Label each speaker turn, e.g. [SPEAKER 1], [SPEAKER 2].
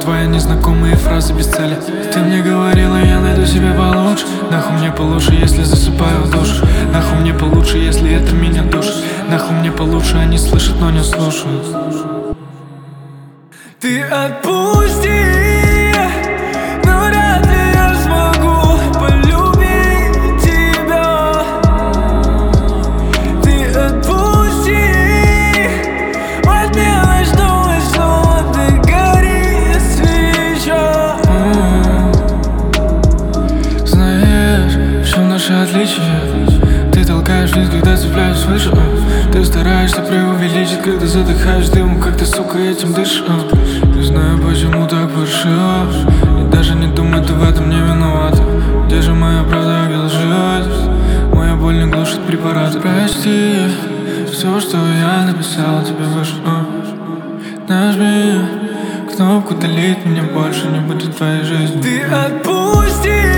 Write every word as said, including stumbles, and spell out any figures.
[SPEAKER 1] твои незнакомые фразы без цели. Ты мне говорила, я найду себе получше. Нахуй мне получше, если засыпаю в душ. Нахуй мне получше, если это меня душит. Нахуй мне получше, они слышат, но не слушают.
[SPEAKER 2] Ты отпусти, но вряд ли я смогу полюбить тебя. Ты отпусти, возьми ночной сон, ты горит свеча.
[SPEAKER 1] Знаешь, в чем наше отличие? Ты толкаешь вниз, когда цепляешь выше. Ты стараешься преувеличить, когда задыхаешь дымом, как ты, сука, этим дышишь. Не знаю, почему так паршиво, и даже не думай, ты в этом не виновата. Где же моя правда, где лживость? Моя боль не глушит препараты. Прости, все, что я написал тебе выше. Нажми кнопку, долить меня больше не будет в твоей жизни.
[SPEAKER 2] Ты отпусти.